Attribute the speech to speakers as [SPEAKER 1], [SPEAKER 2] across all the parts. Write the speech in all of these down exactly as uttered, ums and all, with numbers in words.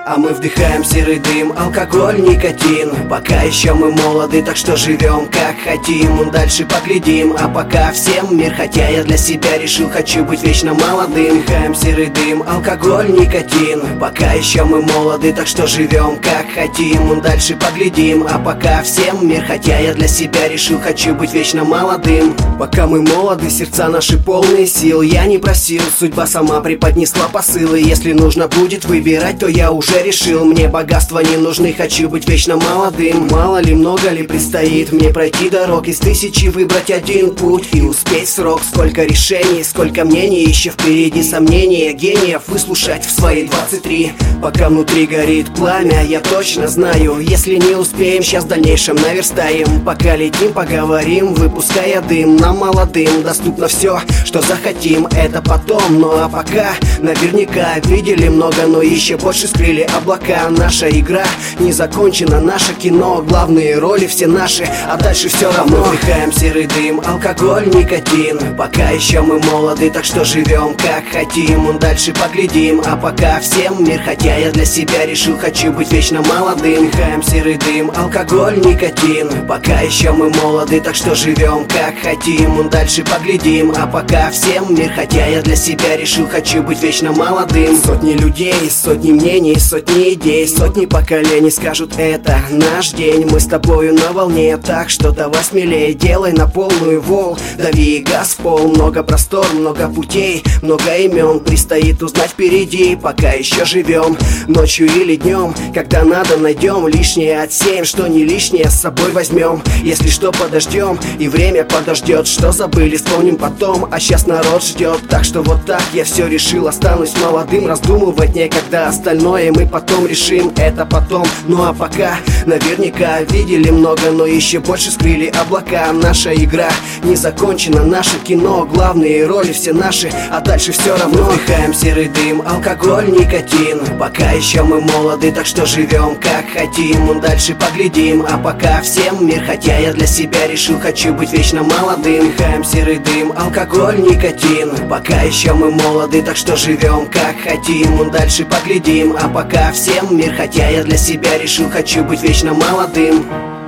[SPEAKER 1] А мы вдыхаем серый дым, алкоголь, никотин. Пока еще мы молоды, так что живем как хотим. Дальше поглядим, а пока всем мир. Хотя я для себя решил, хочу быть вечно молодым. Вдыхаем серый дым, алкоголь, никотин. Пока еще мы молоды, так что живем как хотим. Дальше поглядим, а пока всем мир. Хотя я для себя решил, хочу быть вечно молодым. Пока мы молоды, сердца наши полные сил. Я не просил, судьба сама преподнесла посылы. Если нужно будет выбирать, то я уже решил. Мне богатства не нужны, хочу быть вечно молодым. Мало ли, много ли предстоит мне пройти дорог, из тысячи выбрать один путь и успеть в срок. Сколько решений, сколько мнений, еще впереди сомнения гениев выслушать в свои двадцать три. Пока внутри горит пламя, я точно знаю, если не успеем, сейчас в дальнейшем наверстаем. Пока летим, поговорим, выпуская дым. Нам молодым доступно все, что захотим, это потом. Ну а пока наверняка видели много, но еще больше скрыли облака. Наша игра не закончена, наше кино, главные роли все наши, а дальше все равно. Мы вдыхаем серый дым, алкоголь, никотин. Пока еще мы молоды, так что живем как хотим. Дальше поглядим, а пока всем мир. Хотя я для себя решил, хочу быть вечно молодым. Вдыхаем серый дым, алкоголь, никотин. Пока еще мы молоды, так что живем как хотим. Дальше поглядим, а пока всем мир. Хотя я для себя решил, хочу быть вечно молодым. Сотни людей, сотни мнений, сотни идей, сотни поколений скажут, это наш день. Мы с тобою на волне, так что давай смелее, делай на полную вол, дави газ в пол. Много простор, много путей, много имен предстоит узнать впереди. Пока еще живем, ночью или днем, когда надо найдем. Лишнее отсеем, что не лишнее с собой возьмем. Если что, подождем, и время подождет. Что забыли, вспомним потом, а сейчас народ ждет. Так что вот так я все решил, останусь молодым. Раздумывать некогда, остальное мы потом решим, это потом. Ну а пока наверняка видели много, но еще больше скрыли облака. Наша игра не закончена, наше кино, главные роли все наши, а дальше все равно. Вдыхаем серый дым, алкоголь, никотин. Пока еще мы молоды, так что живем как хотим. Дальше поглядим, а пока всем мир. Хотя я для себя решил, хочу быть вечно молодым. Вдыхаем серый дым, алкоголь, никотин. Пока еще мы молоды, так что живем как хотим. Дальше поглядим, а пока всем мир. Хотя я для себя решил, хочу быть вечно молодым.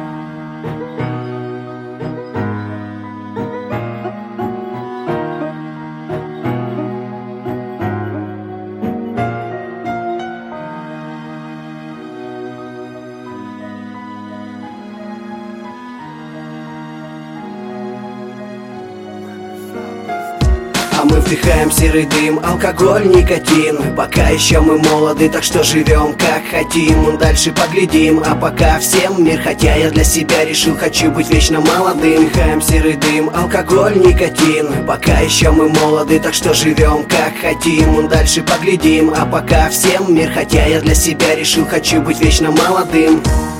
[SPEAKER 1] А мы вдыхаем серый дым, алкоголь, никотин. Пока еще мы молоды, так что живем как хотим. Дальше поглядим, а пока всем мир. Хотя я для себя решил, хочу быть вечно молодым. Вдыхаем серый дым, алкоголь, никотин. Пока еще мы молоды, так что живем как хотим. Дальше поглядим, а пока всем мир. Хотя я для себя решил, хочу быть вечно молодым.